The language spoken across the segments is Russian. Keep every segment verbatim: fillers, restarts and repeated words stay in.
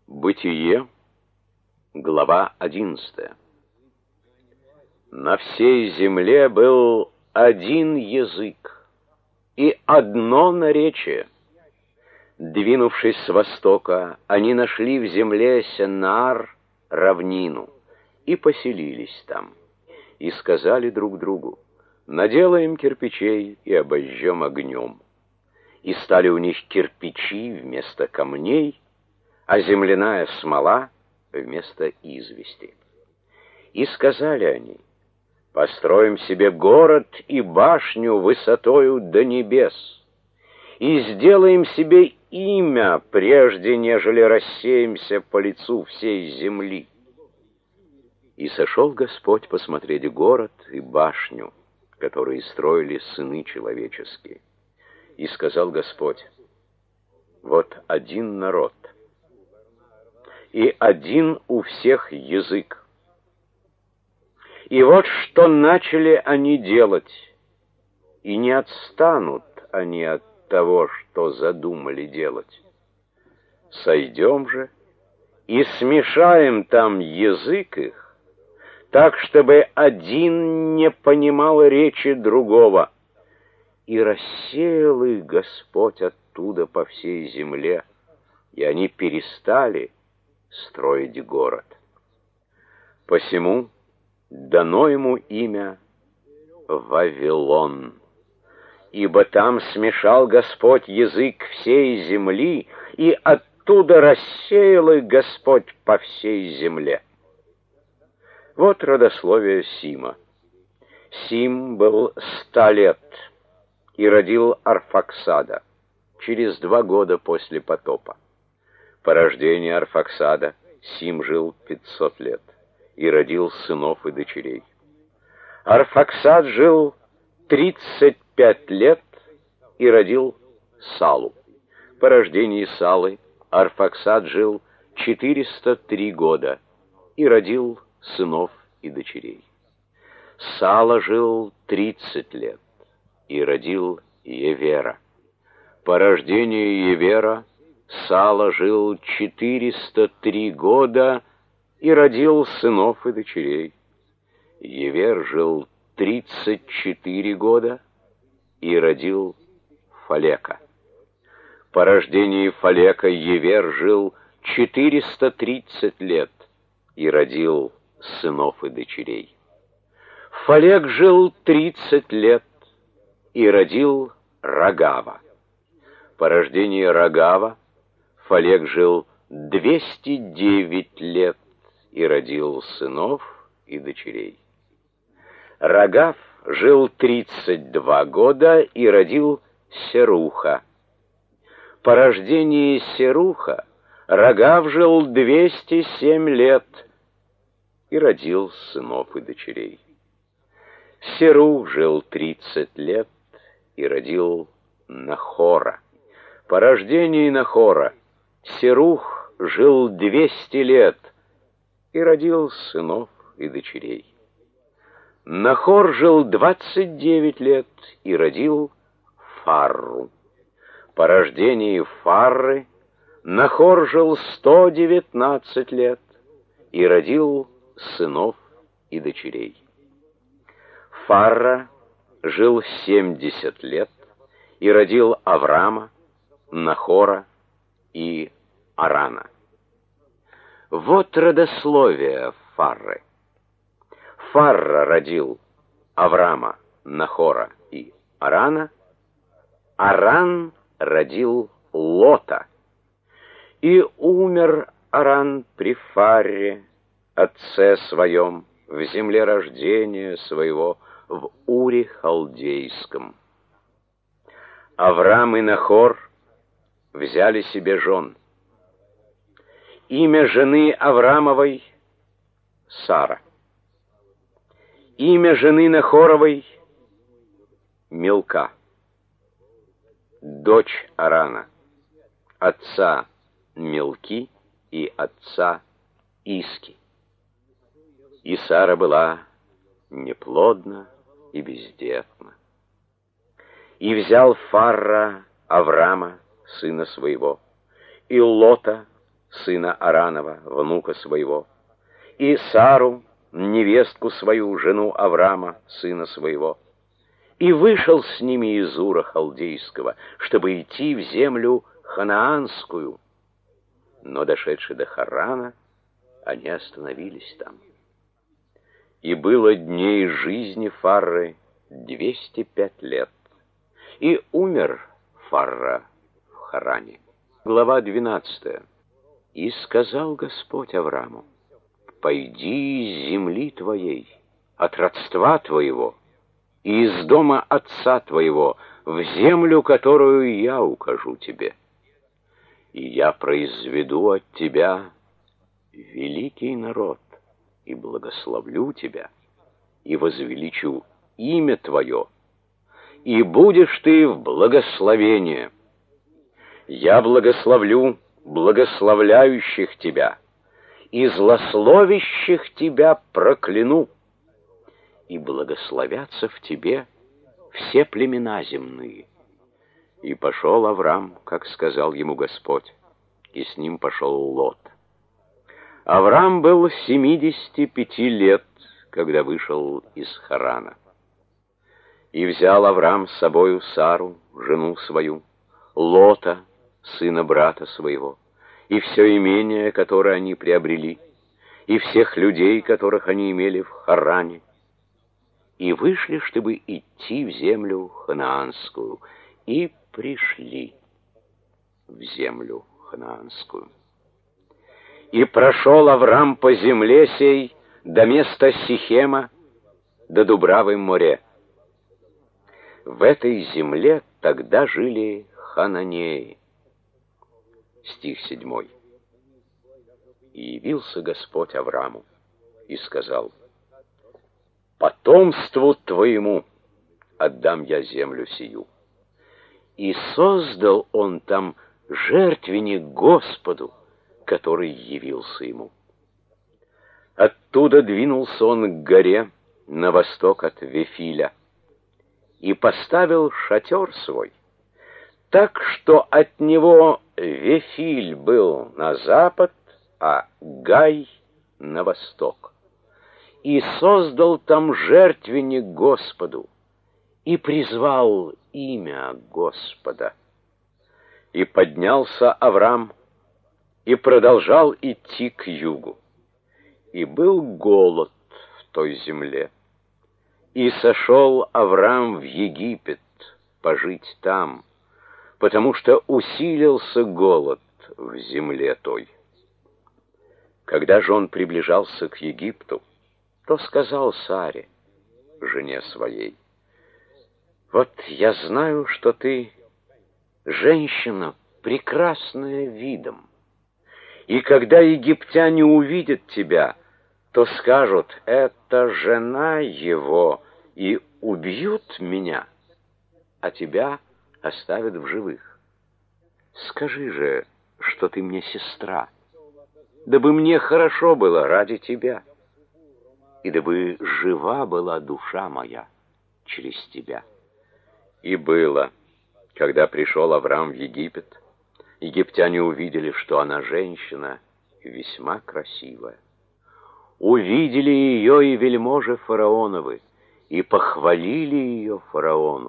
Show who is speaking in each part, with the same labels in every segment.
Speaker 1: Бытие, глава одиннадцатая. На всей земле был один язык и одно наречие. Двинувшись с востока, они нашли в земле Сенаар, равнину, и поселились там. И сказали друг другу: наделаем кирпичей и обожжем огнем. И стали у них кирпичи вместо камней, а земляная смола вместо извести. И сказали они: построим себе город и башню высотою до небес, и сделаем себе имя, прежде нежели рассеемся по лицу всей земли. И сошел Господь посмотреть город и башню, которые строили сыны человеческие. И сказал Господь: вот один народ, и один у всех язык. И вот что начали они делать, и не отстанут они от того, что задумали делать. Сойдем же и смешаем там язык их, так, чтобы один не понимал речи другого. И рассеял их Господь оттуда по всей земле, и они перестали строить город. Посему дано ему имя Вавилон, ибо там смешал Господь язык всей земли, и оттуда рассеял их Господь по всей земле. Вот родословие Сима. Сим был ста лет и родил Арфаксада через два года после потопа. По рождении Арфаксада Сим жил пятьсот лет и родил сынов и дочерей. Арфаксад жил тридцать пять лет и родил Салу. По рождении Салы Арфаксад жил четыреста три года и родил сынов и дочерей. Сала жил тридцать лет и родил Евера. По рождению Евера Сала жил четыреста три года и родил сынов и дочерей. Евер жил тридцать четыре года и родил Фалека. По рождении Фалека Евер жил четыреста тридцать лет и родил сынов и дочерей. Фалек жил тридцать лет и родил Рагава. По рождении Рагава Фалек жил двести девять лет и родил сынов и дочерей. Рагав жил тридцать два года и родил Серуха. По рождении Серуха Рагав жил двести семь лет и родил сынов и дочерей. Серух жил тридцать лет и родил Нахора. По рождении Нахора Серух жил двести лет и родил сынов и дочерей. Нахор жил двадцать девять лет и родил Фарру. По рождении Фарры Нахор жил сто девятнадцать лет и родил сынов и дочерей. Фарра жил семьдесят лет и родил Аврама, Нахора и Арана. Вот родословие Фарры. Фарра родил Аврама, Нахора и Арана. Аран родил Лота. И умер Аран при Фарре, отце своем, в земле рождения своего, в Уре Халдейском. Аврам и Нахор взяли себе жен. Имя жены Аврамовой — Сара. Имя жены Нахоровой — Милка. Дочь Арана, отца Милки и отца Иски. И Сара была неплодна и бездетна. И взял Фарра Аврама, сына своего, и Лота, сына Аранова, внука своего, и Сару, невестку свою, жену Авраама, сына своего, и вышел с ними из Ура Халдейского, чтобы идти в землю ханаанскую. Но, дошедши до Харана, они остановились там. И было дней жизни Фарры двести пять лет, и умер Фарра в Харане. Глава двенадцатая. И сказал Господь Аврааму: «Пойди из земли твоей, от родства твоего, и из дома отца твоего, в землю, которую я укажу тебе. И я произведу от тебя великий народ, и благословлю тебя, и возвеличу имя твое, и будешь ты в благословении. Я благословлю благословляющих тебя, и злословящих тебя прокляну, и благословятся в тебе все племена земные». И пошел Авраам, как сказал ему Господь, и с ним пошел Лот. Авраам был семидесяти пяти лет, когда вышел из Харана. И взял Авраам с собою Сару, жену свою, Лота, сына брата своего, и все имение, которое они приобрели, и всех людей, которых они имели в Харане, и вышли, чтобы идти в землю ханаанскую, и пришли в землю ханаанскую. И прошел Авраам по земле сей до места Сихема, до Дубравы море. В этой земле тогда жили хананеи. Стих седьмой. И явился Господь Аврааму и сказал: «Потомству твоему отдам я землю сию». И создал он там жертвенник Господу, который явился ему. Оттуда двинулся он к горе на восток от Вифиля и поставил шатер свой, так что от него Вифиль был на запад, а Гай на восток. И создал там жертвенник Господу, и призвал имя Господа. И поднялся Авраам, и продолжал идти к югу. И был голод в той земле. И сошел Авраам в Египет пожить там, потому что усилился голод в земле той. Когда же он приближался к Египту, то сказал Саре, жене своей: «Вот я знаю, что ты женщина, прекрасная видом, и когда египтяне увидят тебя, то скажут: это жена его, и убьют меня, а тебя оставят в живых. Скажи же, что ты мне сестра, дабы мне хорошо было ради тебя, и дабы жива была душа моя через тебя». И было, когда пришел Авраам в Египет, египтяне увидели, что она женщина весьма красивая. Увидели ее и вельможи фараоновы, и похвалили ее фараону.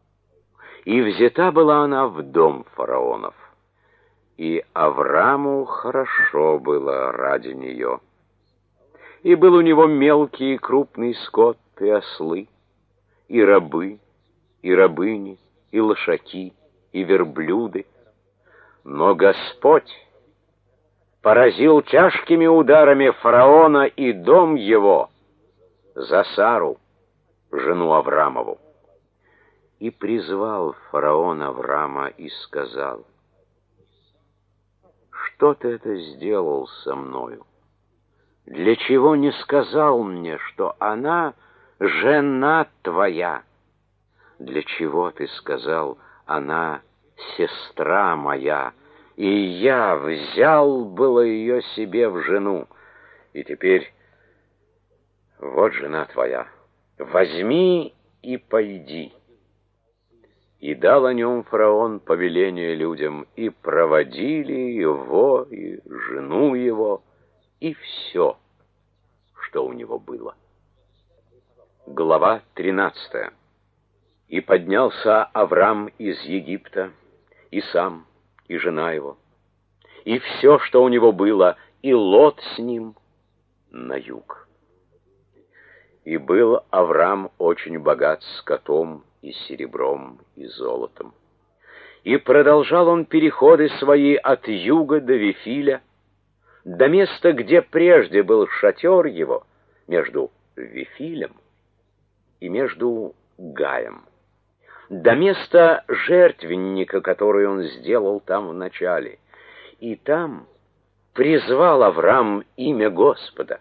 Speaker 1: И взята была она в дом фараонов, и Аврааму хорошо было ради нее. И был у него мелкий и крупный скот, и ослы, и рабы, и рабыни, и лошаки, и верблюды. Но Господь поразил тяжкими ударами фараона и дом его за Сару, жену Авраамову. И призвал фараон Авраама и сказал: «Что ты это сделал со мною? Для чего не сказал мне, что она жена твоя? Для чего ты сказал: она сестра моя, и я взял было ее себе в жену? И теперь вот жена твоя, возьми и пойди». И дал о нем фараон повеление людям, и проводили его, и жену его, и все, что у него было. Глава тринадцатая. И поднялся Аврам из Египта, и сам, и жена его, и все, что у него было, и Лот с ним на юг. И был Аврам очень богат скотом, и серебром, и золотом. И продолжал он переходы свои от юга до Вифиля, до места, где прежде был шатер его, между Вифилем и между Гаем, до места жертвенника, который он сделал там вначале. И там призвал Аврам имя Господа.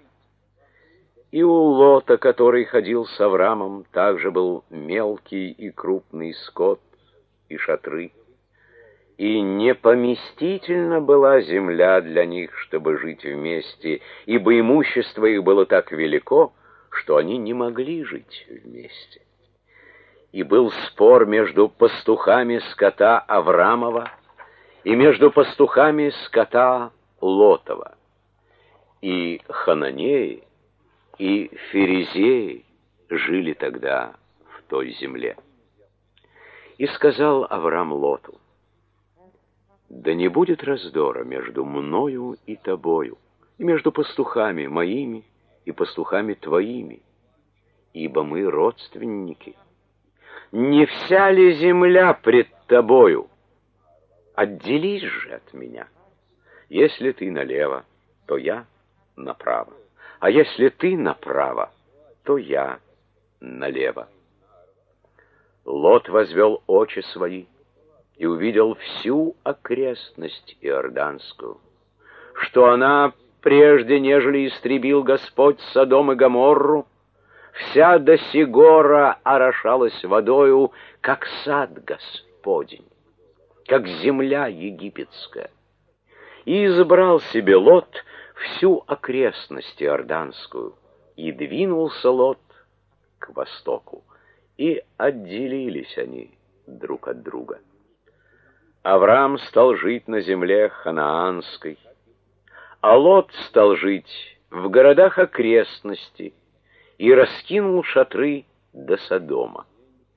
Speaker 1: И у Лота, который ходил с Аврамом, также был мелкий и крупный скот и шатры. И непоместительна была земля для них, чтобы жить вместе, ибо имущество их было так велико, что они не могли жить вместе. И был спор между пастухами скота Аврамова и между пастухами скота Лотова. И хананеи, и ферезеи жили тогда в той земле. И сказал Аврам Лоту: «Да не будет раздора между мною и тобою, и между пастухами моими и пастухами твоими, ибо мы родственники. Не вся ли земля пред тобою? Отделись же от меня. Если ты налево, то я направо. А если ты направо, то я налево». Лот возвел очи свои и увидел всю окрестность иорданскую, что она, прежде нежели истребил Господь Содом и Гоморру, вся до сигора орошалась водою, как сад Господень, как земля египетская. И избрал себе Лот всю окрестность иорданскую, и двинулся Лот к востоку, и отделились они друг от друга. Авраам стал жить на земле ханаанской, а Лот стал жить в городах окрестности и раскинул шатры до Содома.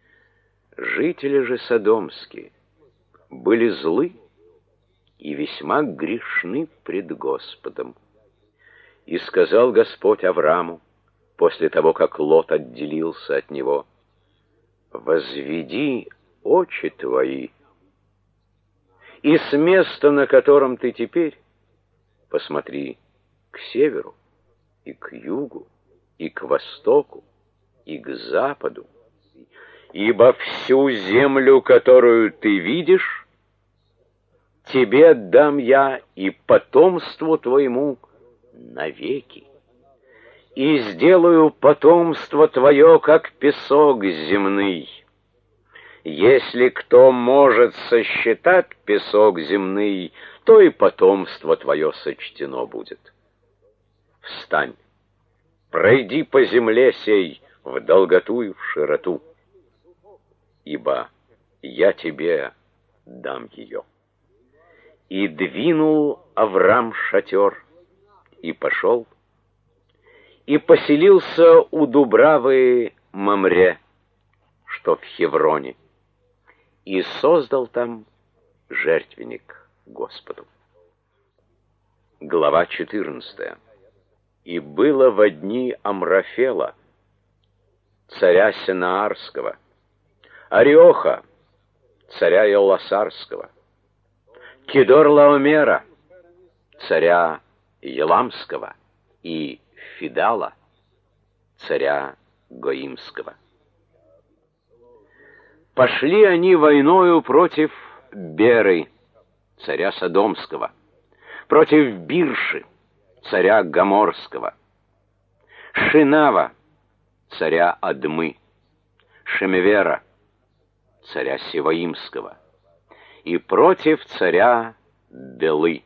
Speaker 1: Жители же содомские были злы и весьма грешны пред Господом. И сказал Господь Аврааму, после того, как Лот отделился от него: «Возведи очи твои, и с места, на котором ты теперь, посмотри к северу, и к югу, и к востоку, и к западу, ибо всю землю, которую ты видишь, тебе дам я и потомству твоему навеки, и сделаю потомство твое, как песок земный. Если кто может сосчитать песок земный, то и потомство твое сочтено будет. Встань, пройди по земле сей в долготу и в широту, ибо я тебе дам ее». И двинул Аврам шатер, и пошел, и поселился у Дубравы Мамре, что в Хевроне, и создал там жертвенник Господу. Глава четырнадцатая. И было во дни Амрафела, царя Сенаарского, Ариоха, царя Иоласарского, Кедор-Лаомера, царя Еламского, и Фидала, царя Гоимского. Пошли они войною против Беры, царя Содомского, против Бирши, царя Гоморского, Шинава, царя Адмы, Шемевера, царя Севаимского, и против царя Белы,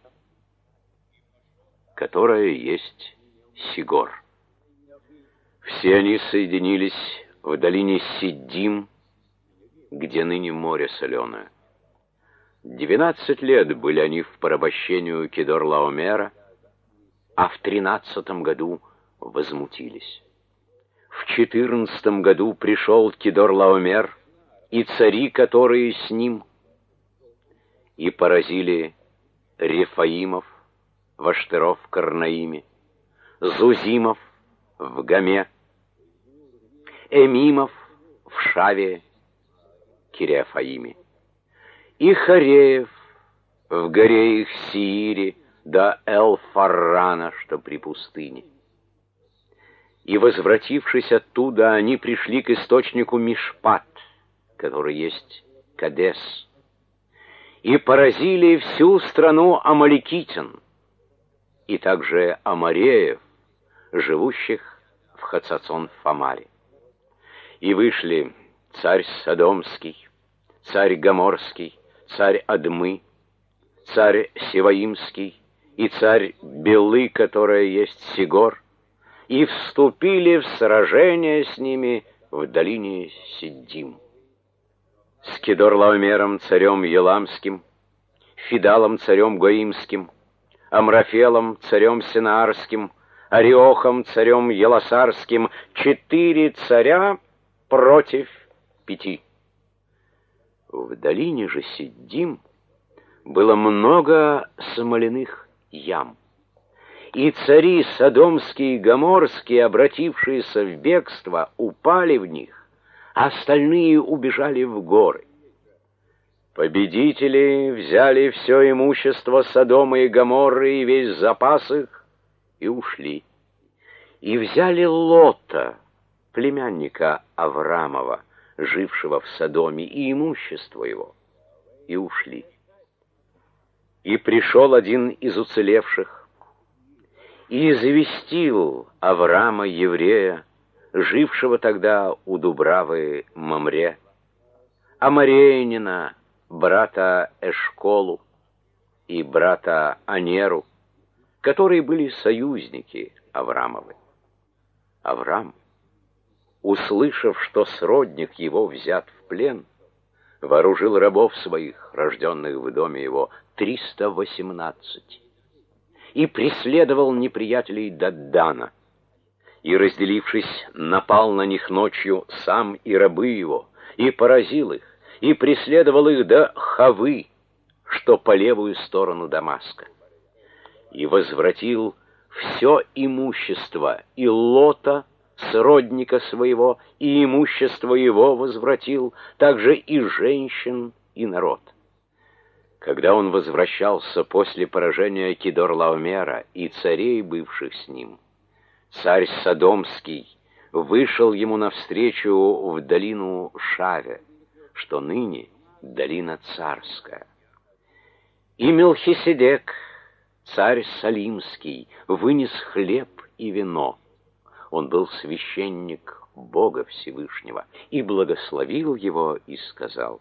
Speaker 1: которая есть Сигор. Все они соединились в долине Сиддим где ныне море соленое. Двенадцать лет были они в порабощении у Кедор-Лаомера, а в тринадцатом году возмутились. В четырнадцатом году пришел Кедор-Лаомер и цари, которые с ним, и поразили Рефаимов в Аштеров-Карнаиме, Зузимов в Гаме, Эмимов в Шаве, Кириафаиме, и Хореев в горе их Сиире до Эл-Фаррана, что при пустыне. И, возвратившись оттуда, они пришли к источнику Мишпат, который есть Кадес, и поразили всю страну амаликитян, и также амореев, живущих в Хацацон-Фамаре. И вышли царь Содомский, царь Гоморский, царь Адмы, царь Севаимский и царь Белы, которая есть Сигор, и вступили в сражение с ними в долине Сиддим. С Кедор-Лаомером, царем Еламским, Фидалом, царем Гоимским, Амрафелом, царем Синаарским, Ариохом, царем Еласарским, четыре царя против пяти. В долине же Сиддим было много смоляных ям, и цари Содомские и Гоморские, обратившиеся в бегство, упали в них, а остальные убежали в горы. Победители взяли все имущество Содома и Гоморры и весь запас их и ушли. И взяли Лота, племянника Аврамова, жившего в Содоме, и имущество его, и ушли. И пришел один из уцелевших и известил Аврама, еврея, жившего тогда у Дубравы Мамре, Амореянина, брата Эшколу и брата Анеру, которые были союзники Аврамовы. Аврам, услышав, что сродник его взят в плен, вооружил рабов своих, рожденных в доме его, триста восемнадцать, и преследовал неприятелей до Дана, и, разделившись, напал на них ночью сам и рабы его, и поразил их, и преследовал их до Хавы, что по левую сторону Дамаска, и возвратил все имущество и Лота, сродника своего, и имущество его возвратил, также и женщин, и народ. Когда он возвращался после поражения Кедор-Лаомера и царей, бывших с ним, царь Содомский вышел ему навстречу в долину Шаве, что ныне долина царская. И Мелхиседек, царь Салимский, вынес хлеб и вино. Он был священник Бога Всевышнего, и благословил его и сказал: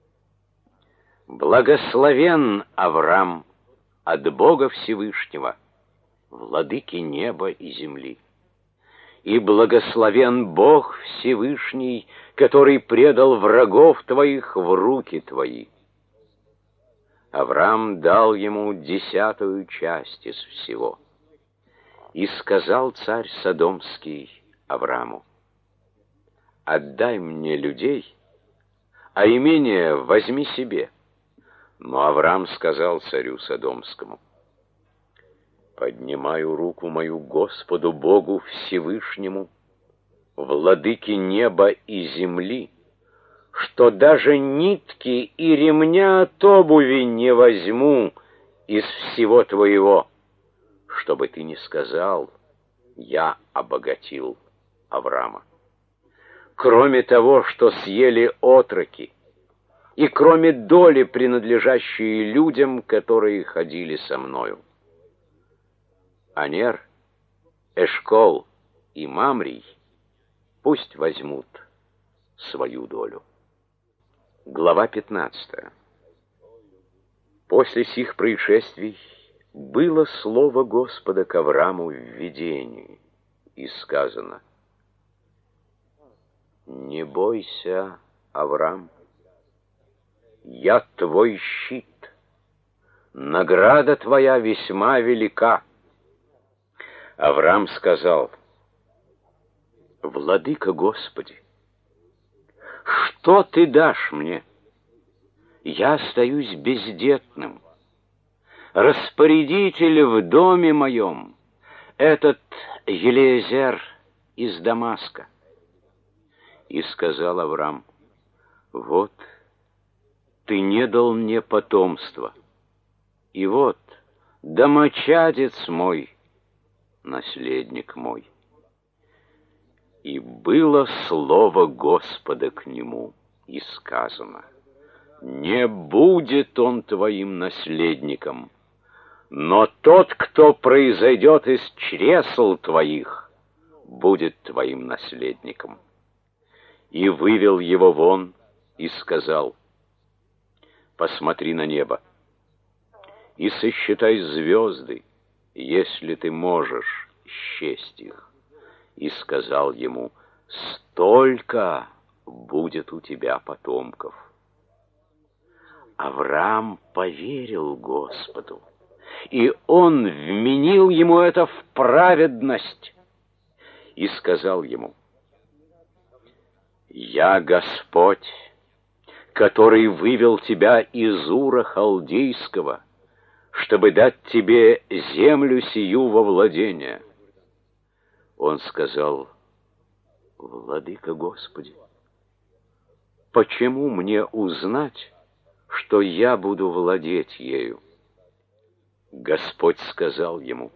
Speaker 1: «Благословен Аврам от Бога Всевышнего, владыки неба и земли, и благословен Бог Всевышний, который предал врагов твоих в руки твои». Авраам дал ему десятую часть из всего. И сказал царь Содомский Аврааму: «Отдай мне людей, а имение возьми себе». Но Авраам сказал царю Содомскому: «Поднимаю руку мою Господу Богу Всевышнему, владыке неба и земли, что даже нитки и ремня от обуви не возьму из всего твоего, чтобы ты не сказал: я обогатил Авраама. Кроме того, что съели отроки, и кроме доли, принадлежащей людям, которые ходили со мною. Анер, Эшкол и Мамрий пусть возьмут свою долю». Глава пятнадцатая. После сих происшествий было слово Господа к Аврааму в видении, и сказано: «Не бойся, Авраам, я твой щит, награда твоя весьма велика. Авраам сказал: Владыка Господи, что ты дашь мне? Я остаюсь бездетным. Распорядитель в доме моем этот Елиезер из Дамаска. И сказал Авраам: вот ты не дал мне потомства, и вот домочадец мой, наследник мой. И было слово Господа к нему, и сказано: не будет он твоим наследником, но тот, кто произойдет из чресл твоих, будет твоим наследником. И вывел его вон и сказал: посмотри на небо и сосчитай звезды, если ты можешь счесть их. И сказал ему: столько будет у тебя потомков. Авраам поверил Господу, и он вменил ему это в праведность, и сказал ему: я Господь, который вывел тебя из Ура Халдейского, чтобы дать тебе землю сию во владение. Он сказал: Владыка Господи, почему мне узнать, что я буду владеть ею? Господь сказал ему: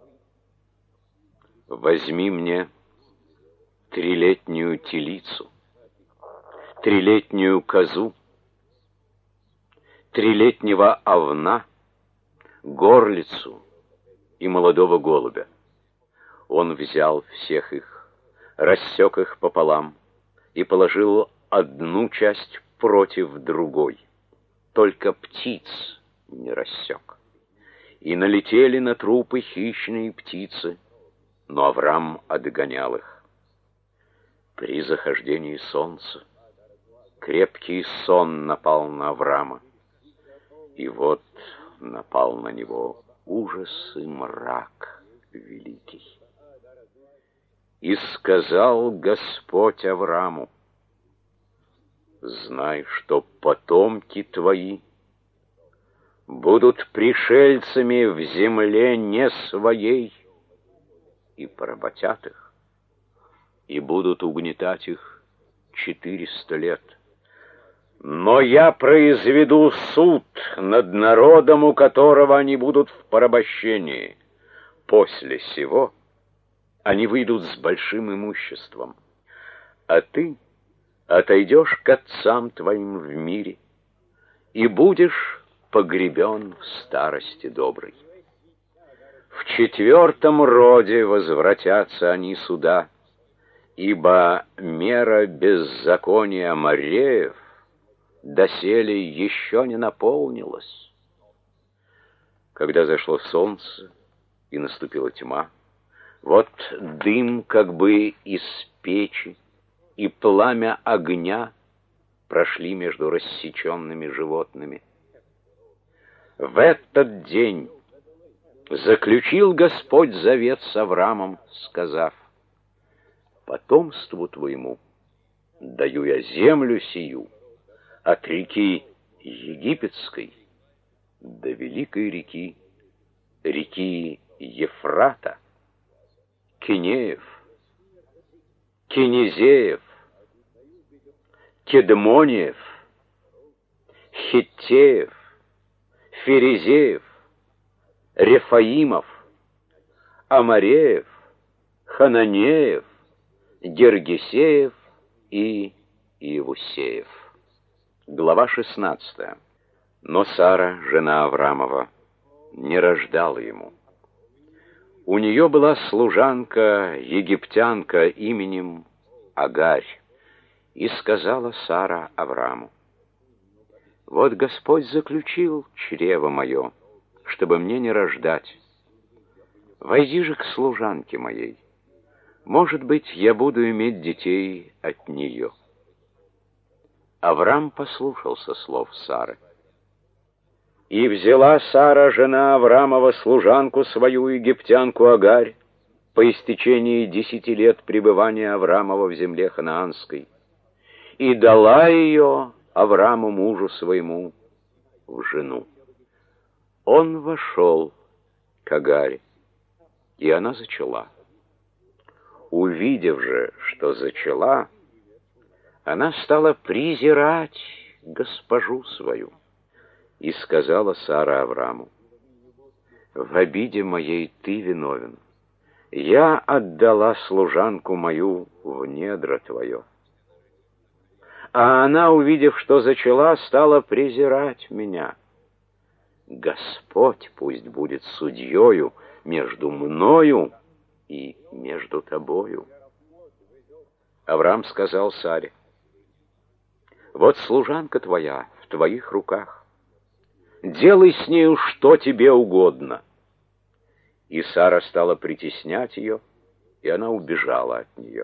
Speaker 1: возьми мне трилетнюю телицу, трилетнюю козу, трилетнего овна, горлицу и молодого голубя. Он взял всех их, рассек их пополам и положил одну часть против другой, только птиц не рассек. И налетели на трупы хищные птицы, но Авраам отгонял их. При захождении солнца крепкий сон напал на Авраама, и вот напал на него ужас и мрак великий. И сказал Господь Аврааму: знай, что потомки твои будут пришельцами в земле не своей, и поработят их, и будут угнетать их четыреста лет. Но я произведу суд над народом, у которого они будут в порабощении. После сего они выйдут с большим имуществом, а ты отойдешь к отцам твоим в мире и будешь погребен в старости доброй. В четвертом роде возвратятся они сюда, ибо мера беззакония Амореев доселе еще не наполнилась. Когда зашло солнце и наступила тьма, вот дым как бы из печи и пламя огня прошли между рассеченными животными. В этот день заключил Господь завет с Авраамом, сказав: потомству твоему даю я землю сию от реки Египетской до великой реки, реки Ефрата, Кинеев, Кинезеев, Кедмониев, Хиттеев, Ферезеев, Рефаимов, Амореев, Хананеев, Гергесеев и Иевусеев. Глава шестнадцатая. Но Сара, жена Авраамова, не рождала ему. У нее была служанка, египтянка именем Агарь, и сказала Сара Аврааму: вот Господь заключил чрево мое, чтобы мне не рождать. Войди же к служанке моей, может быть, я буду иметь детей от нее. Авраам послушался слов Сары. И взяла Сара, жена Авраамова, служанку свою, египтянку Агарь, по истечении десяти лет пребывания Авраамова в земле ханаанской, и дала ее Аврааму, мужу своему, в жену. Он вошел к Агаре, и она зачала. Увидев же, что зачала, она стала презирать госпожу свою. И сказала Сара Аврааму: «В обиде моей ты виновен. Я отдала служанку мою в недра твое». А она, увидев, что зачала, стала презирать меня. Господь пусть будет судьею между мною и между тобою. Авраам сказал Саре: «Вот служанка твоя в твоих руках. Делай с нею что тебе угодно». И Сара стала притеснять ее, и она убежала от нее.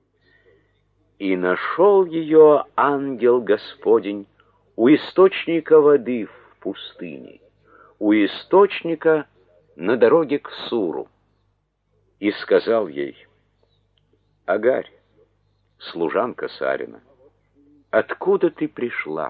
Speaker 1: И нашел ее ангел Господень у источника воды в пустыне, у источника на дороге к Суру, и сказал ей: «Агарь, служанка Сарина, откуда ты пришла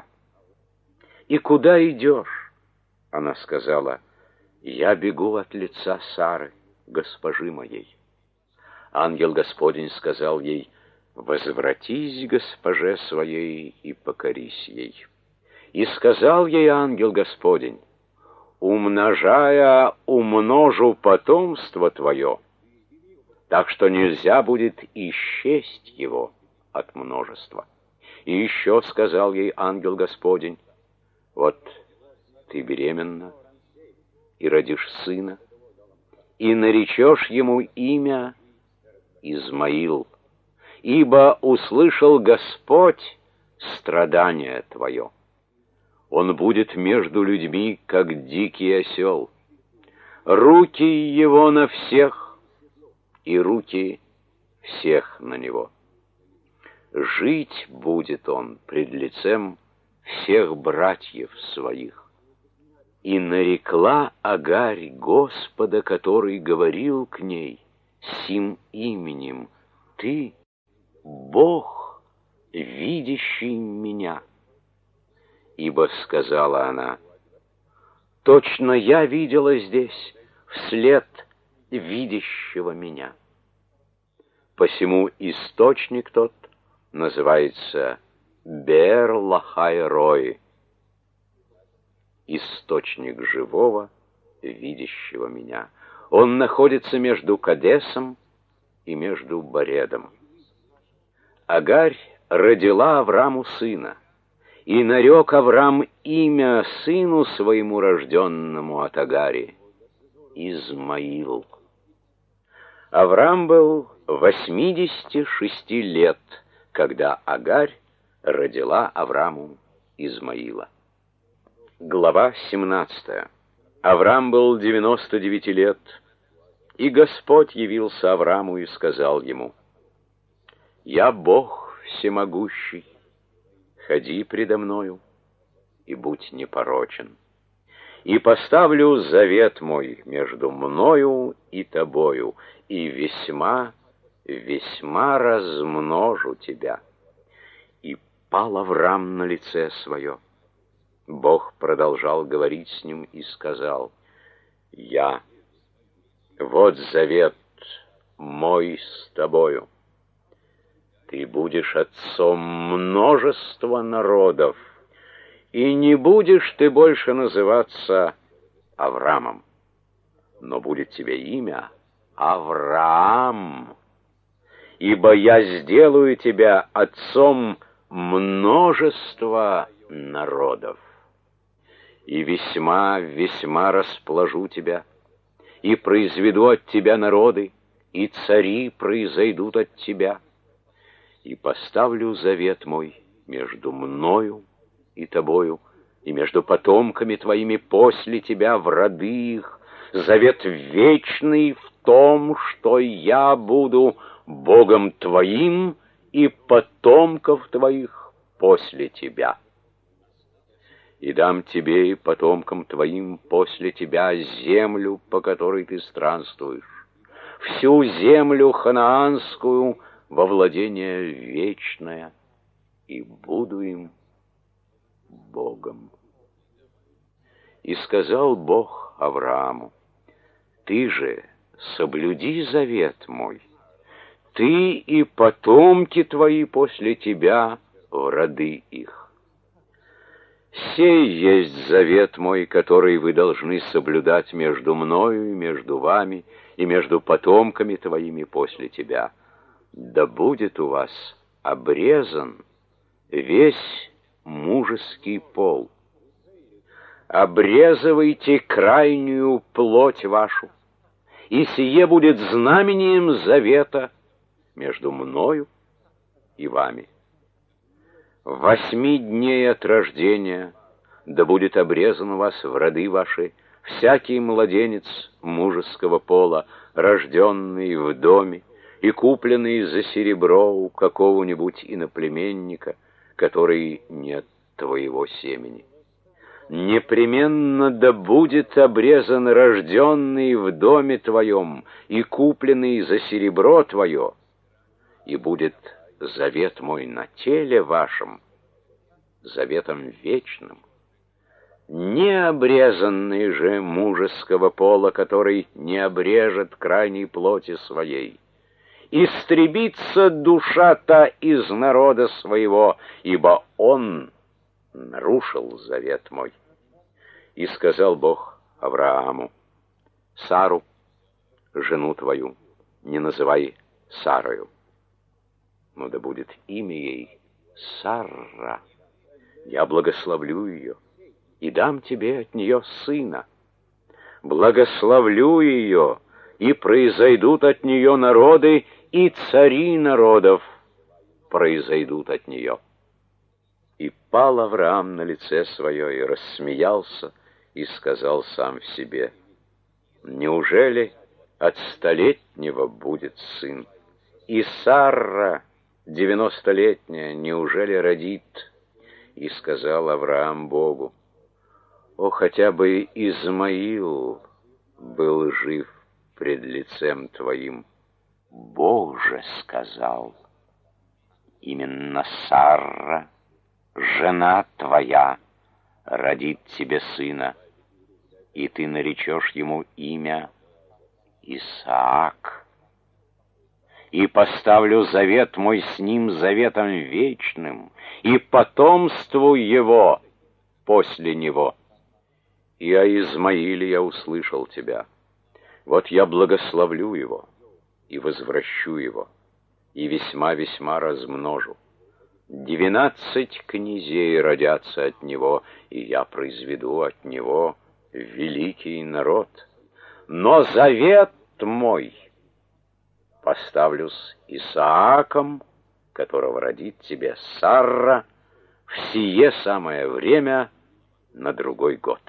Speaker 1: и куда идешь?» Она сказала: «Я бегу от лица Сары, госпожи моей». Ангел Господень сказал ей: «Возвратись госпоже своей и покорись ей». И сказал ей ангел Господень: «Умножая, умножу потомство твое, так что нельзя будет исчесть его от множества». И еще сказал ей ангел Господень: «Вот ты беременна и родишь сына, и наречешь ему имя Измаил, ибо услышал Господь страдание твое. Он будет между людьми, как дикий осел. Руки его на всех, и руки всех на него. Жить будет он пред лицем всех братьев своих». И нарекла Агарь Господа, который говорил к ней сим именем: «Ты Бог, видящий меня». Ибо сказала она: «Точно я видела здесь вслед видящего меня». Посему источник тот называется Беэр-Лахай-Рой, источник живого, видящего меня. Он находится между Кадесом и между Баредом. Агарь родила Аврааму сына, и нарек Авраам имя сыну своему, рожденному от Агари, Измаил. Авраам был восьмидесяти шести лет, когда Агарь родила Аврааму Измаила. Глава семнадцатая. Авраам был девяносто девяти лет, и Господь явился Аврааму и сказал ему: «Я Бог всемогущий, ходи предо мною и будь непорочен, и поставлю завет мой между мною и тобою, и весьма, весьма размножу тебя». И пал Авраам на лице свое. Бог продолжал говорить с ним и сказал: «Я, вот завет мой с тобою. Ты будешь отцом множества народов, и не будешь ты больше называться Авраамом, но будет тебе имя Авраам, ибо я сделаю тебя отцом множества народов. И весьма, весьма расположу тебя, и произведу от тебя народы, и цари произойдут от тебя, и поставлю завет мой между мною и тобою, и между потомками твоими после тебя в роды их, завет вечный в том, что я буду Богом твоим и потомков твоих после тебя. И дам тебе и потомкам твоим после тебя землю, по которой ты странствуешь, всю землю ханаанскую во владение вечное, и буду им Богом. И сказал Бог Аврааму: ты же соблюди завет мой, ты и потомки твои после тебя в роды их. Сей есть завет мой, который вы должны соблюдать между мною и между вами, и между потомками твоими после тебя. Да будет у вас обрезан весь мужеский пол. Обрезывайте крайнюю плоть вашу, и сие будет знамением завета между мною и вами. Восьми дней от рождения да будет обрезан у вас в роды ваши всякий младенец мужеского пола, рожденный в доме и купленный за серебро у какого-нибудь иноплеменника, который нет твоего семени. Непременно да будет обрезан рожденный в доме твоем и купленный за серебро твое, и будет завет мой на теле вашем, заветом вечным. Необрезанный же мужеского пола, который не обрежет крайней плоти своей, истребится душа та из народа своего, ибо он нарушил завет мой. И сказал Бог Аврааму: Сару, жену твою, не называй Сарою, но да будет имя ей Сарра. Я благословлю ее и дам тебе от нее сына. Благословлю ее, и произойдут от нее народы, и цари народов произойдут от нее. И пал Авраам на лице свое и рассмеялся, и сказал сам в себе: неужели от столетнего будет сын? И Сарра девяностолетняя неужели родит? И сказал Авраам Богу: о, хотя бы Измаил был жив пред лицем твоим. Бог же сказал: именно Сарра, жена твоя, родит тебе сына, и ты наречешь ему имя Исаак. И поставлю завет мой с ним заветом вечным, и потомству его после него. И о Измаиле я услышал тебя. Вот я благословлю его и возвращу его, и весьма-весьма размножу. Двенадцать князей родятся от него, и я произведу от него великий народ. Но завет мой поставлю с Исааком, которого родит тебе Сарра, в сие самое время на другой год.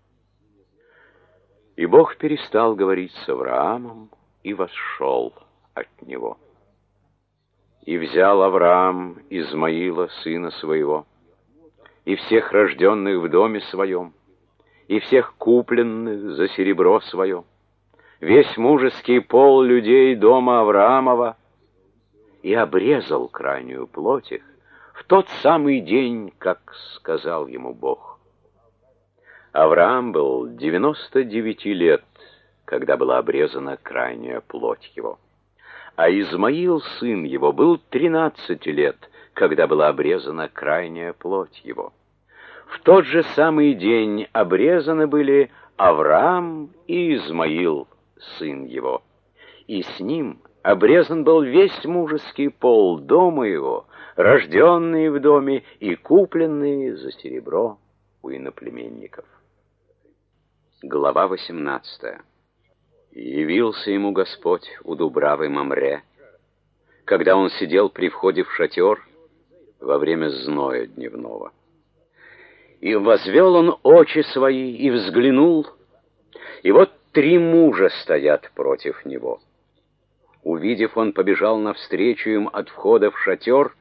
Speaker 1: И Бог перестал говорить с Авраамом и восшел от него. И взял Авраам Измаила, сына своего, и всех рожденных в доме своем, и всех купленных за серебро свое, весь мужеский пол людей дома Авраамова, и обрезал крайнюю плоть их в тот самый день, как сказал ему Бог. Авраам был девяносто девяти лет, когда была обрезана крайняя плоть его. А Измаил, сын его, был тринадцати лет, когда была обрезана крайняя плоть его. В тот же самый день обрезаны были Авраам и Измаил, сын его. И с ним обрезан был весь мужеский пол дома его, рожденные в доме и купленные за серебро у иноплеменников. Глава восемнадцатая. И явился ему Господь у Дубравы Мамре, когда он сидел при входе в шатер во время зноя дневного. И возвел он очи свои и взглянул, и вот три мужа стоят против него. Увидев, он побежал навстречу им от входа в шатер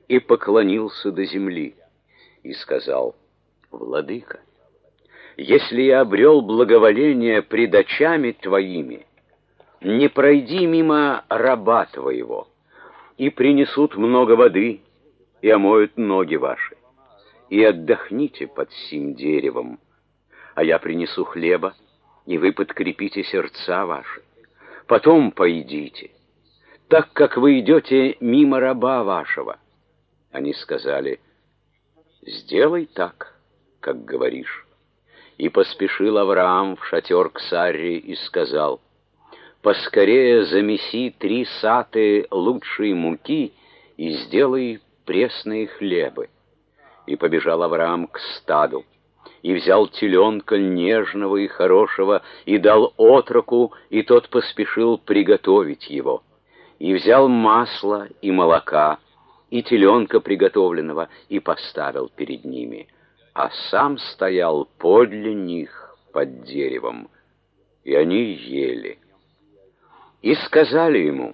Speaker 1: и поклонился до земли, и сказал: «Владыка, если я обрел благоволение пред очами твоими, не пройди мимо раба твоего, и принесут много воды, и омоют ноги ваши, и отдохните под сим деревом, а я принесу хлеба, и вы подкрепите сердца ваши. Потом поедите, так как вы идете мимо раба вашего». Они сказали: «Сделай так, как говоришь». И поспешил Авраам в шатер к Сарре и сказал: «Поскорее замеси три саты лучшей муки и сделай пресные хлебы». И побежал Авраам к стаду, и взял теленка нежного и хорошего, и дал отроку, и тот поспешил приготовить его. И взял масло и молока, и теленка приготовленного, и поставил перед ними, а сам стоял подле них под деревом, и они ели. И сказали ему: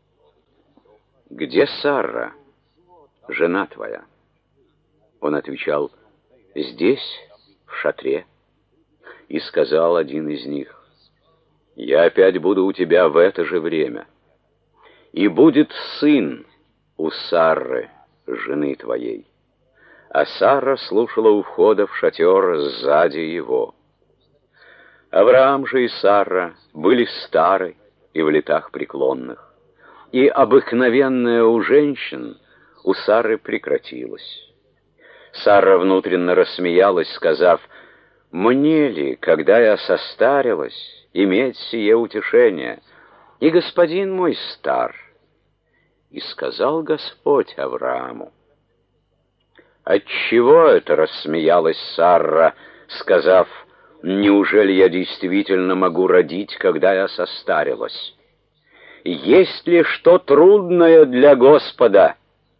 Speaker 1: «Где Сарра, жена твоя?» Он отвечал: «Здесь, в шатре». И сказал один из них: «Я опять буду у тебя в это же время, и будет сын у Сарры, жены твоей». А Сарра слушала у входа в шатер сзади его. Авраам же и Сарра были стары и в летах преклонных, и обыкновенное у женщин у Сары прекратилось. Сарра внутренно рассмеялась, сказав: «Мне ли, когда я состарилась, иметь сие утешение? И господин мой стар». И сказал Господь Аврааму: «Отчего это рассмеялась Сарра, сказав: неужели я действительно могу родить, когда я состарилась? Есть ли что трудное для Господа?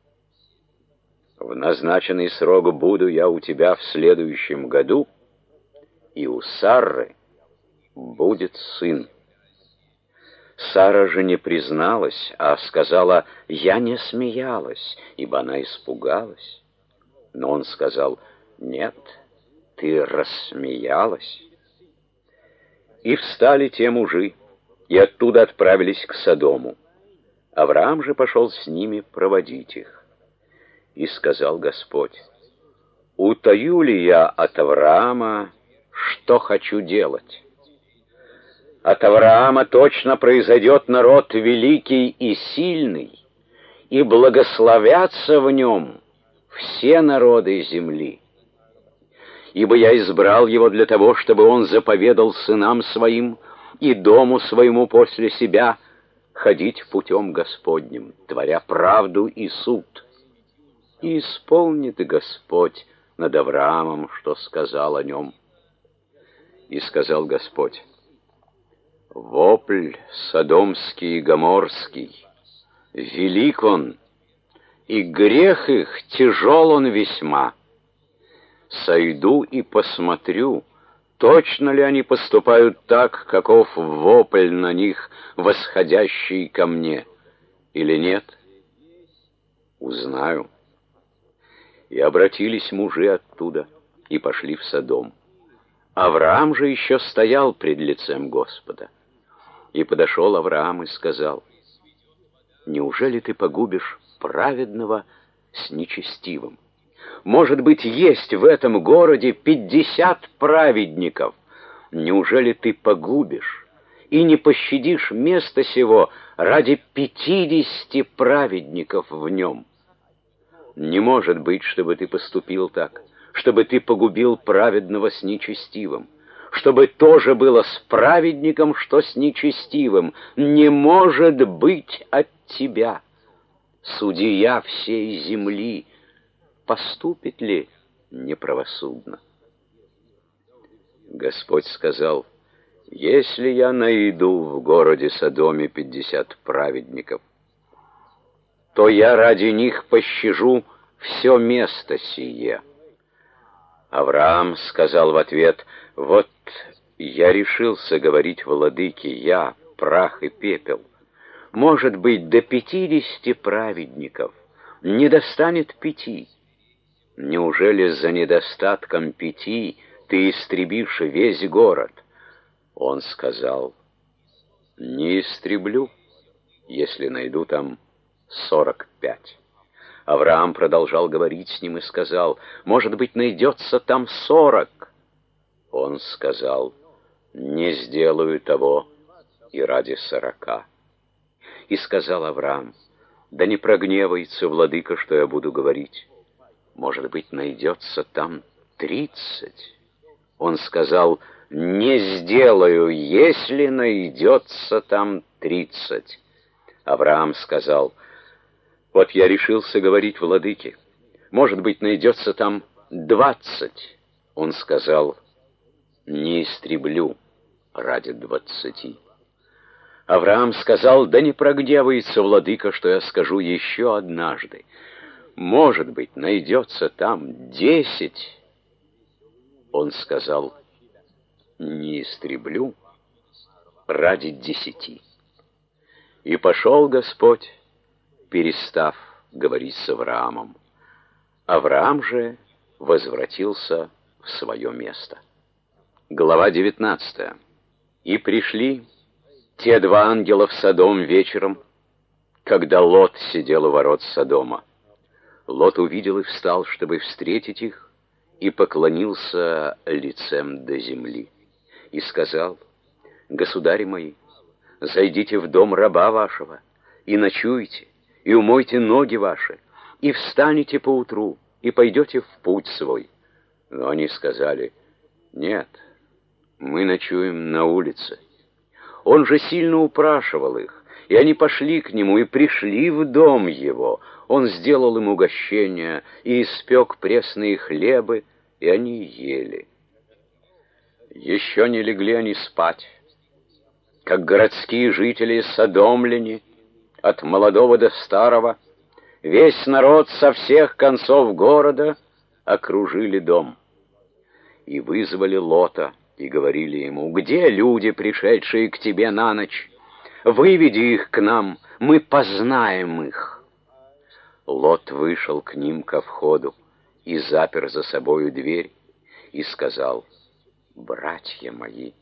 Speaker 1: В назначенный срок буду я у тебя в следующем году, и у Сарры будет сын». Сара же не призналась, а сказала: «Я не смеялась», ибо она испугалась. Но он сказал: «Нет, ты рассмеялась». И встали те мужи, и оттуда отправились к Содому. Авраам же пошел с ними проводить их. И сказал Господь: «Утаю ли я от Авраама, что хочу делать? От Авраама точно произойдет народ великий и сильный, и благословятся в нем все народы земли. Ибо я избрал его для того, чтобы он заповедал сынам своим и дому своему после себя ходить путем Господним, творя правду и суд. И исполнит Господь над Авраамом, что сказал о нем». И сказал Господь: «Вопль содомский и гоморский, велик он, и грех их тяжел он весьма. Сойду и посмотрю, точно ли они поступают так, каков вопль на них, восходящий ко мне, или нет. Узнаю». И обратились мужи оттуда и пошли в Содом. Авраам же еще стоял пред лицем Господа. И подошел Авраам и сказал: «Неужели ты погубишь праведного с нечестивым? Может быть, есть в этом городе пятьдесят праведников. Неужели ты погубишь и не пощадишь место сего ради пятидесяти праведников в нем? Не может быть, чтобы ты поступил так, чтобы ты погубил праведного с нечестивым, чтобы то же было с праведником, что с нечестивым. Не может быть от тебя. Судья всей земли, поступит ли неправосудно?» Господь сказал: «Если я найду в городе Содоме пятьдесят праведников, то я ради них пощажу все место сие». Авраам сказал в ответ: «Вот я решился говорить владыке, я, прах и пепел. Может быть, до пятидесяти праведников, не достанет пяти. Неужели за недостатком пяти ты истребишь весь город? Он сказал: не истреблю, если найду там сорок пять. Авраам продолжал говорить с ним и сказал: может быть, найдется там сорок. Он сказал: не сделаю того и ради сорока. И сказал Авраам: да не прогневается владыка, что я буду говорить. Может быть, найдется там тридцать. Он сказал: не сделаю, если найдется там тридцать. Авраам сказал: вот я решился говорить владыке. Может быть, найдется там двадцать. Он сказал: не истреблю ради двадцати. Авраам сказал: да не прогневается владыка, что я скажу еще однажды. Может быть, найдется там десять. Он сказал: не истреблю ради десяти. И пошел Господь, перестав говорить с Авраамом. Авраам же возвратился в свое место. Глава девятнадцатая. И пришли те два ангела в Содом вечером, когда Лот сидел у ворот Содома. Лот увидел и встал, чтобы встретить их, и поклонился лицем до земли. И сказал: государи мои, зайдите в дом раба вашего, и ночуйте, и умойте ноги ваши, и встанете поутру, и пойдете в путь свой. Но они сказали: нет, мы ночуем на улице. Он же сильно упрашивал их, и они пошли к нему и пришли в дом его. Он сделал им угощение и испек пресные хлебы, и они ели. Еще не легли они спать, как городские жители содомляне, от молодого до старого, весь народ со всех концов города окружили дом. И вызвали Лота, и говорили ему: где люди, пришедшие к тебе на ночь? Выведи их к нам, мы познаем их. Лот вышел к ним ко входу и запер за собою дверь, и сказал: братья мои,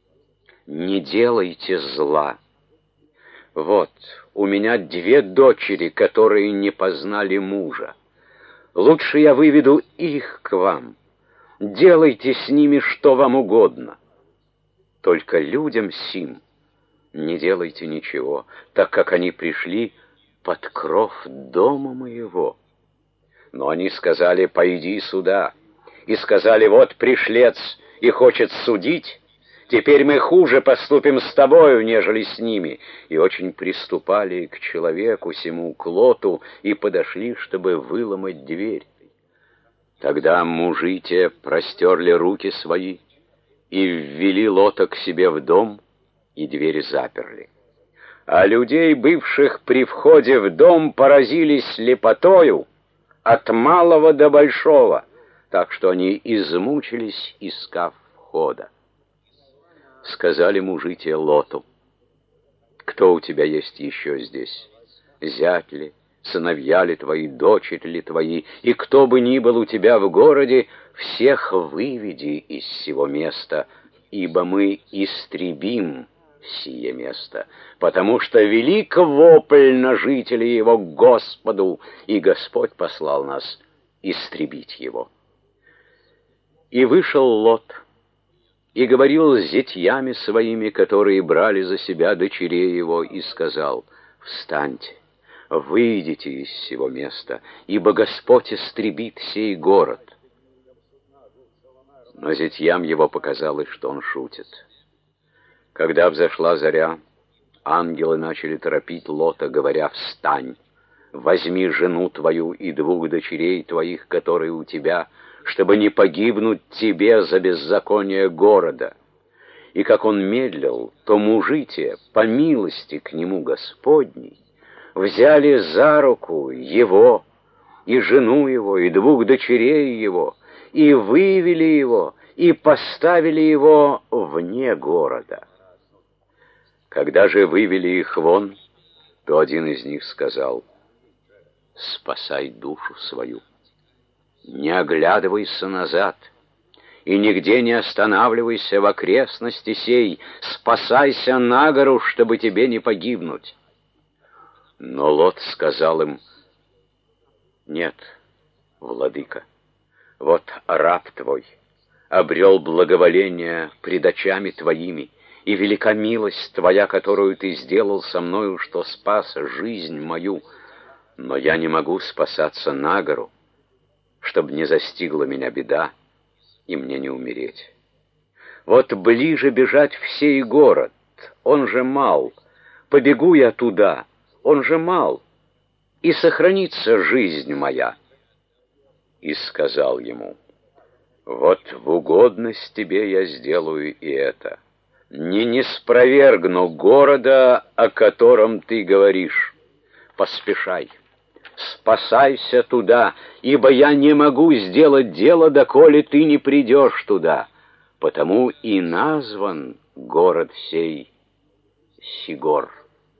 Speaker 1: не делайте зла. Вот, у меня две дочери, которые не познали мужа. Лучше я выведу их к вам. Делайте с ними что вам угодно. Только людям сим не делайте ничего, так как они пришли под кров дома моего. Но они сказали: пойди сюда. И сказали: вот пришлец и хочет судить. Теперь мы хуже поступим с тобою, нежели с ними. И очень приступали к человеку сему, к Лоту, и подошли, чтобы выломать дверь. Тогда мужи те простерли руки свои и ввели Лота к себе в дом, и дверь заперли. А людей, бывших при входе в дом, поразились слепотою от малого до большого, так что они измучились, искав входа. Сказали мужи те Лоту: кто у тебя есть еще здесь? Зять ли, сыновья ли твои, дочери ли твои, и кто бы ни был у тебя в городе, всех выведи из сего места, ибо мы истребим сие место, потому что велик вопль на жителей его к Господу, и Господь послал нас истребить его. И вышел Лот, и говорил с зятьями своими, которые брали за себя дочерей его, и сказал: встаньте, выйдите из сего места, ибо Господь истребит сей город. Но зятьям его показалось, что он шутит. Когда взошла заря, ангелы начали торопить Лота, говоря: встань, возьми жену твою и двух дочерей твоих, которые у тебя, чтобы не погибнуть тебе за беззаконие города. И как он медлил, то мужи те, по милости к нему Господней, взяли за руку его, и жену его, и двух дочерей его, и вывели его, и поставили его вне города. Когда же вывели их вон, то один из них сказал: спасай душу свою. Не оглядывайся назад, и нигде не останавливайся в окрестности сей, спасайся на гору, чтобы тебе не погибнуть. Но Лот сказал им: нет, владыка, вот раб твой обрел благоволение пред очами твоими, и велика милость твоя, которую ты сделал со мною, что спас жизнь мою, но я не могу спасаться на гору, чтобы не застигла меня беда, и мне не умереть. Вот ближе бежать в сей город, он же мал, побегу я туда, он же мал, и сохранится жизнь моя. И сказал ему: вот в угодность тебе я сделаю и это. Не ниспровергну города, о котором ты говоришь. Поспешай, спасайся туда, ибо я не могу сделать дело, доколе ты не придешь туда. Потому и назван город сей Сигор.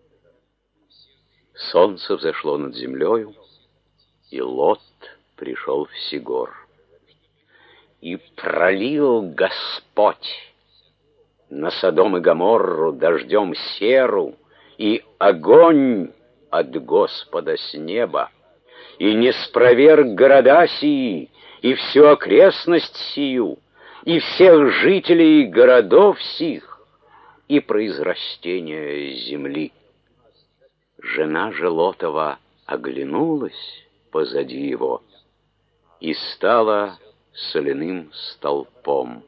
Speaker 1: Солнце взошло над землею, и Лот пришел в Сигор. И пролил Господь на Содом и Гоморру дождем серу, и огонь от Господа с неба, и не спроверг города сии, и всю окрестность сию, и всех жителей городов сих, и произрастения земли. Жена же Лотова оглянулась позади его и стала соляным столпом.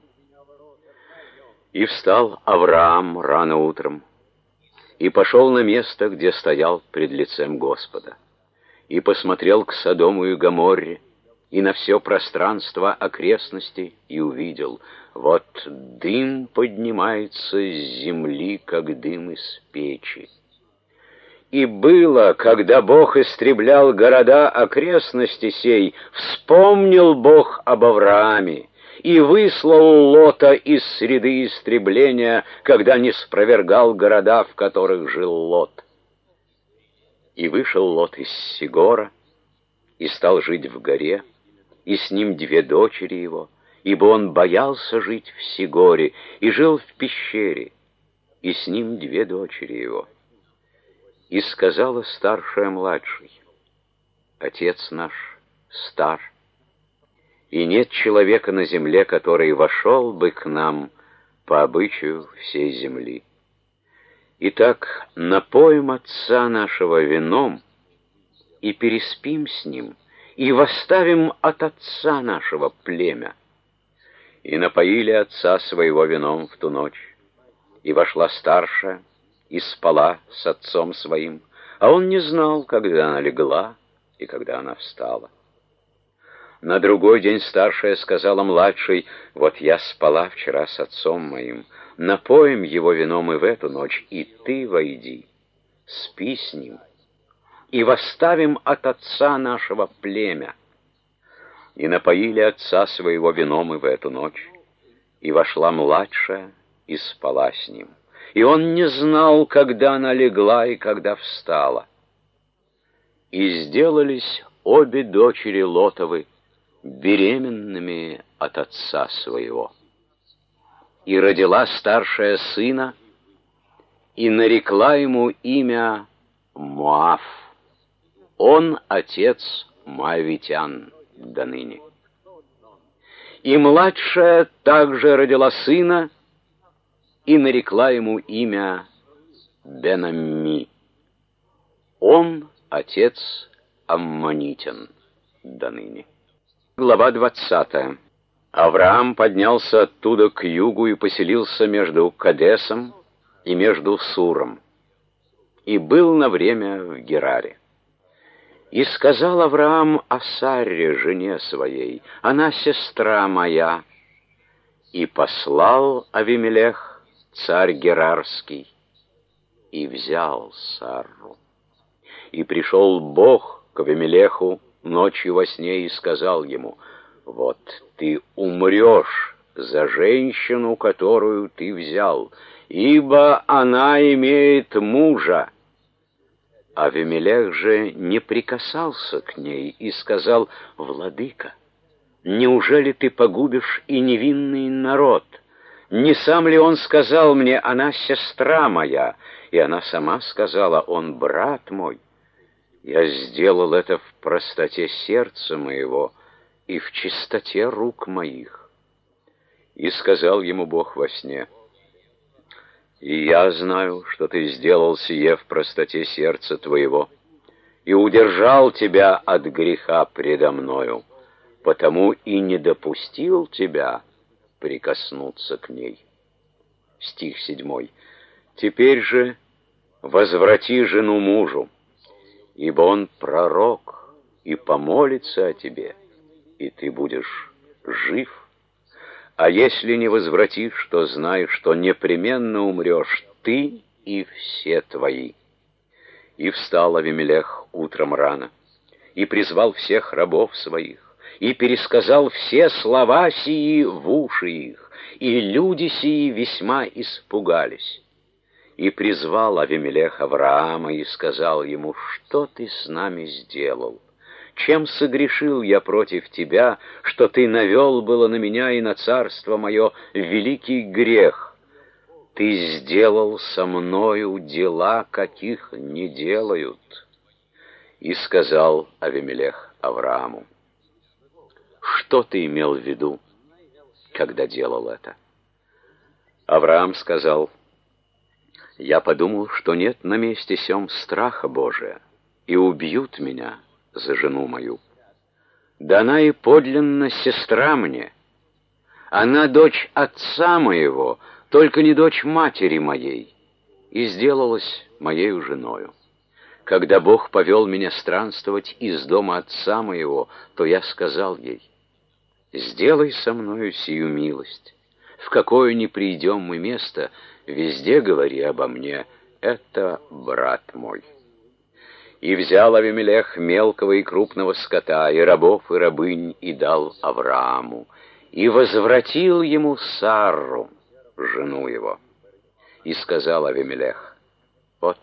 Speaker 1: И встал Авраам рано утром, и пошел на место, где стоял пред лицем Господа, и посмотрел к Содому и Гоморре, и на все пространство окрестностей, и увидел: вот дым поднимается с земли, как дым из печи. И было, когда Бог истреблял города окрестности сей, вспомнил Бог об Аврааме, и выслал Лота из среды истребления, когда не спровергал города, в которых жил Лот. И вышел Лот из Сигора, и стал жить в горе, и с ним две дочери его, ибо он боялся жить в Сигоре, и жил в пещере, и с ним две дочери его. И сказала старшая младшей: отец наш стар, и нет человека на земле, который вошел бы к нам по обычаю всей земли. Итак, напоим отца нашего вином, и переспим с ним, и восставим от отца нашего племя. И напоили отца своего вином в ту ночь, и вошла старшая, и спала с отцом своим, а он не знал, когда она легла и когда она встала. На другой день старшая сказала младшей: вот я спала вчера с отцом моим, напоим его вином и в эту ночь, и ты войди, спи с ним, и восставим от отца нашего племя. И напоили отца своего вином и в эту ночь, и вошла младшая и спала с ним. И он не знал, когда она легла и когда встала. И сделались обе дочери Лотовы беременными от отца своего. И родила старшая сына, и нарекла ему имя Моав. Он отец моавитян до ныне. И младшая также родила сына, и нарекла ему имя Бен-Амми. Он отец аммонитян до ныне. Глава двадцатая. Авраам поднялся оттуда к югу и поселился между Кадесом и между Суром, и был на время в Гераре. И сказал Авраам о Сарре, жене своей: она сестра моя. И послал Авимелех, царь Герарский, и взял Сарру. И пришел Бог к Авимелеху ночью во сне и сказал ему: вот ты умрешь за женщину, которую ты взял, ибо она имеет мужа. Авимелех же не прикасался к ней и сказал: «Владыка, неужели ты погубишь и невинный народ? Не сам ли он сказал мне: она сестра моя, и она сама сказала: он брат мой? Я сделал это в простоте сердца моего и в чистоте рук моих». И сказал ему Бог во сне: «И я знаю, что ты сделал сие в простоте сердца твоего, и удержал тебя от греха предо мною, потому и не допустил тебя прикоснуться к ней». Стих седьмой. «Теперь же возврати жену мужу, ибо он пророк и помолится о тебе, и ты будешь жив. А если не возвратишь, то знай, что непременно умрешь ты и все твои». И встал Авимелех утром рано, и призвал всех рабов своих, и пересказал все слова сии в уши их, и люди сии весьма испугались. И призвал Авимелех Авраама и сказал ему: «Что ты с нами сделал? Чем согрешил я против тебя, что ты навел было на меня и на царство мое великий грех? Ты сделал со мною дела, каких не делают». И сказал Авимелех Аврааму: «Что ты имел в виду, когда делал это?» Авраам сказал: «Я подумал, что нет на месте сём страха Божия, и убьют меня за жену мою. Да она и подлинно сестра мне. Она дочь отца моего, только не дочь матери моей, и сделалась моею женою. Когда Бог повел меня странствовать из дома отца моего, то я сказал ей: сделай со мною сию милость. В какое ни придем мы место, везде говори обо мне: это брат мой». И взял Авимелех мелкого и крупного скота, и рабов, и рабынь, и дал Аврааму, и возвратил ему Сарру, жену его. И сказал Авимелех: «Вот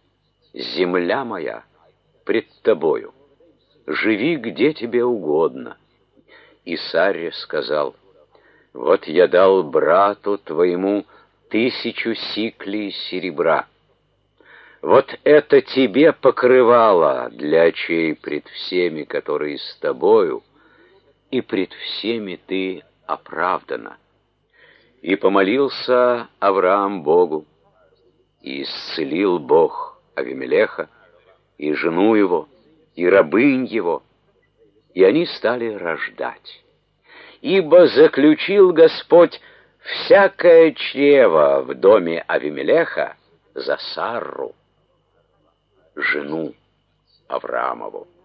Speaker 1: земля моя пред тобою, живи где тебе угодно». И Сарре сказал: «Вот я дал брату твоему тысячу сиклей серебра. Вот это тебе покрывало для очей пред всеми, которые с тобою, и пред всеми ты оправдана». И помолился Авраам Богу, и исцелил Бог Авимелеха, и жену его, и рабынь его, и они стали рождать. Ибо заключил Господь всякое чрево в доме Авимелеха за Сарру, жену Авраамову.